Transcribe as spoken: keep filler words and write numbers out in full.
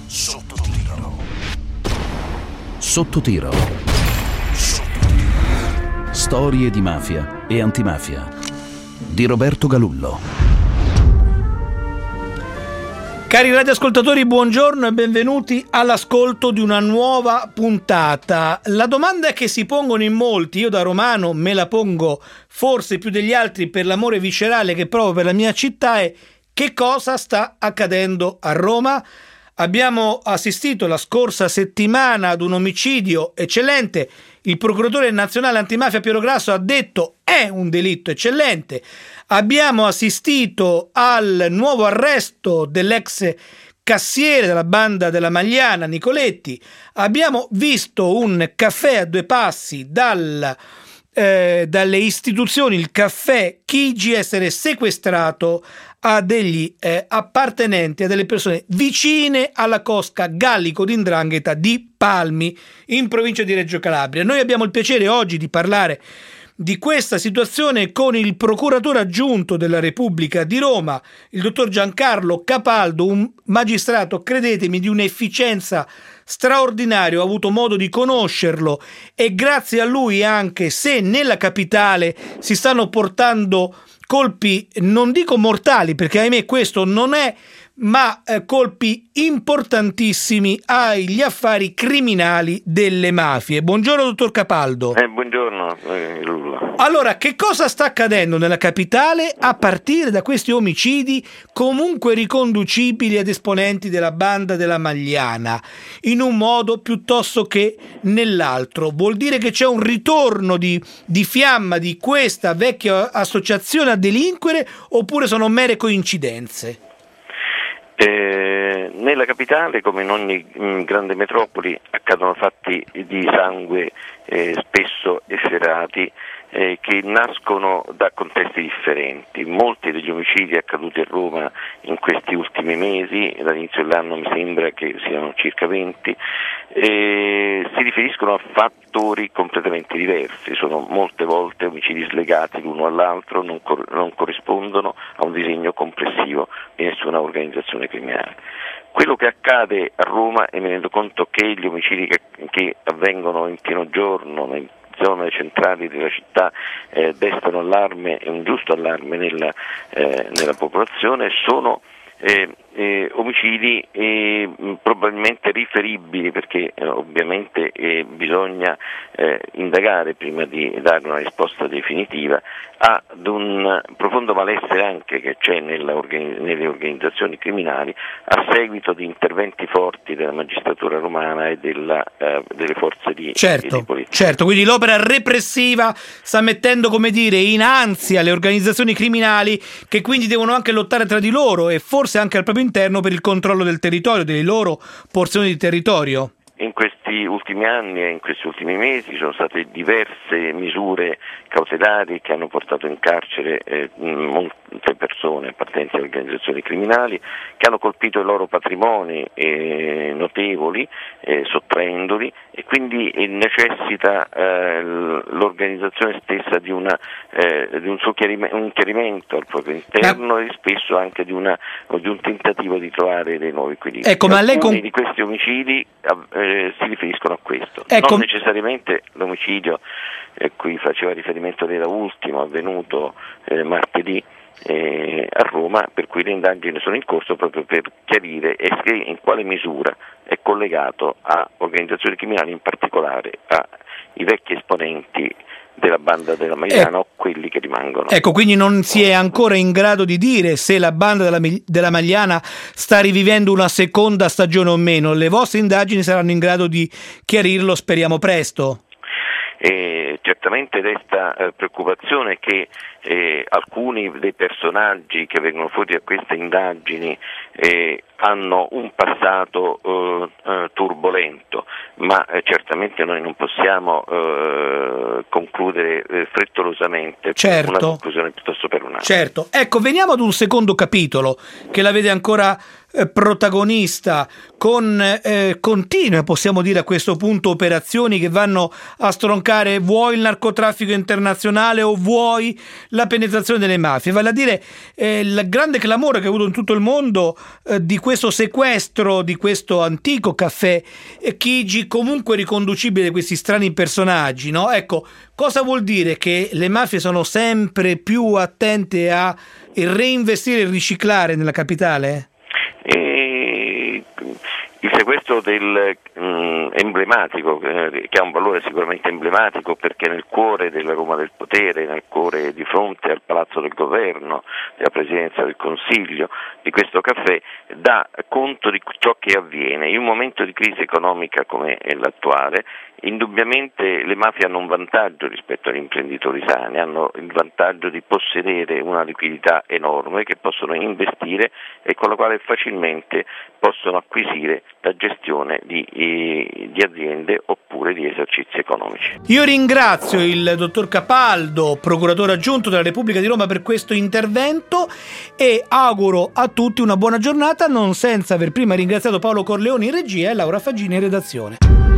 Sotto tiro. Sotto tiro. Storie di mafia e antimafia di Roberto Galullo. Cari radioascoltatori, buongiorno e benvenuti all'ascolto di una nuova puntata. La domanda che si pongono in molti, io da romano me la pongo forse più degli altri per l'amore viscerale che provo per la mia città, è: che cosa sta accadendo a Roma? Abbiamo assistito la scorsa settimana ad un omicidio eccellente. Il procuratore nazionale antimafia Piero Grasso ha detto è un delitto eccellente. Abbiamo assistito al nuovo arresto dell'ex cassiere della banda della Magliana Nicoletti. Abbiamo visto un caffè a due passi dal, eh, dalle istituzioni, il caffè Chigi, essere sequestrato a degli eh, appartenenti, a delle persone vicine alla cosca Gallico d'Indrangheta di Palmi, in provincia di Reggio Calabria. Noi abbiamo il piacere oggi di parlare di questa situazione con il procuratore aggiunto della Repubblica di Roma, il dottor Giancarlo Capaldo, un magistrato, credetemi, di un'efficienza straordinaria. Ho avuto modo di conoscerlo e grazie a lui, anche se nella capitale si stanno portando colpi, non dico mortali, perché ahimè questo non è, ma eh, colpi importantissimi agli affari criminali delle mafie. Buongiorno dottor Capaldo. Eh, buongiorno eh, Lulla. Allora, che cosa sta accadendo nella capitale a partire da questi omicidi comunque riconducibili ad esponenti della banda della Magliana, in un modo piuttosto che nell'altro? Vuol dire che c'è un ritorno di, di fiamma di questa vecchia associazione a delinquere, oppure sono mere coincidenze? Eh, nella capitale, come in ogni mh, grande metropoli, accadono fatti di sangue eh, spesso efferati eh, che nascono da contesti differenti. Molti degli omicidi accaduti a Roma in questi ultimi mesi, dall'inizio dell'anno mi sembra che siano circa venti, eh, si riferiscono a fattori completamente diversi. Sono molte volte omicidi slegati l'uno all'altro, non, cor- non corrispondono a un disegno complessivo di nessuna organizzazione criminale. Quello che accade a Roma, e mi rendo conto che gli omicidi che, che avvengono in pieno giorno, nei zone centrali della città, eh, destano allarme, e un giusto allarme nella, eh, nella popolazione, sono eh, eh, omicidi eh, probabilmente riferibili, perché eh, ovviamente eh, bisogna eh, indagare prima di dare una risposta definitiva, ad un profondo malessere anche che c'è nella organi- nelle organizzazioni criminali a seguito di interventi forti della magistratura romana e della, eh, delle forze di, certo, di polizia. Certo, quindi l'opera repressiva sta mettendo, come dire, in ansia le organizzazioni criminali, che quindi devono anche lottare tra di loro e forse anche al proprio interno per il controllo del territorio, delle loro porzioni di territorio. In questi ultimi anni e in questi ultimi mesi sono state diverse misure cautelari che hanno portato in carcere eh, molte persone appartenenti a organizzazioni criminali, che hanno colpito i loro patrimoni eh, notevoli, eh, sottraendoli, e quindi eh, necessita eh, l'organizzazione stessa di, una, eh, di un suo chiarime- un chiarimento al proprio interno e spesso anche di, una, di un tentativo di trovare dei nuovi equilibri. Ecco, ma lei Alcuni con... di questi omicidi eh, si riferiscono a questo, ecco. non necessariamente l'omicidio a eh, cui faceva riferimento lei da ultimo, avvenuto eh, martedì eh, a Roma, per cui le indagini sono in corso proprio per chiarire e in quale misura è collegato a organizzazioni criminali, in particolare ai vecchi esponenti della banda della Magliana eh, o quelli che rimangono. Ecco, quindi non si è ancora in grado di dire se la banda della, della Magliana sta rivivendo una seconda stagione o meno. Le vostre indagini saranno in grado di chiarirlo, speriamo presto. Eh, certamente resta eh, preoccupazione che eh, alcuni dei personaggi che vengono fuori da queste indagini eh, hanno un passato eh, eh, turbolento, ma eh, certamente noi non possiamo eh, concludere eh, frettolosamente certo. Una conclusione piuttosto per un'altra. Certo, ecco, veniamo ad un secondo capitolo che la vede ancora eh, protagonista, con eh, continue, possiamo dire a questo punto, operazioni che vanno a stroncare vuoi il narcotraffico internazionale o vuoi la penetrazione delle mafie, vale a dire eh, il grande clamore che ha avuto in tutto il mondo eh, di questo sequestro di questo antico caffè eh, Chigi, comunque riconducibile a questi strani personaggi, no? Ecco, cosa vuol dire? Che le mafie sono sempre più attente a reinvestire e riciclare nella capitale? E il sequestro del mh, emblematico, eh, che ha un valore sicuramente emblematico, perché nel cuore della Roma del potere, nel cuore di fronte al Palazzo del Governo, della Presidenza del Consiglio, di questo caffè, dà conto di ciò che avviene. In un momento di crisi economica come è l'attuale, indubbiamente le mafie hanno un vantaggio rispetto agli imprenditori sani, hanno il vantaggio di possedere una liquidità enorme che possono investire e con la quale facilmente possono acquisire la gestione di, di aziende oppure di esercizi economici. Io ringrazio il dottor Capaldo, procuratore aggiunto della Repubblica di Roma, per questo intervento e auguro a tutti una buona giornata, non senza aver prima ringraziato Paolo Corleoni in regia e Laura Faggini in redazione.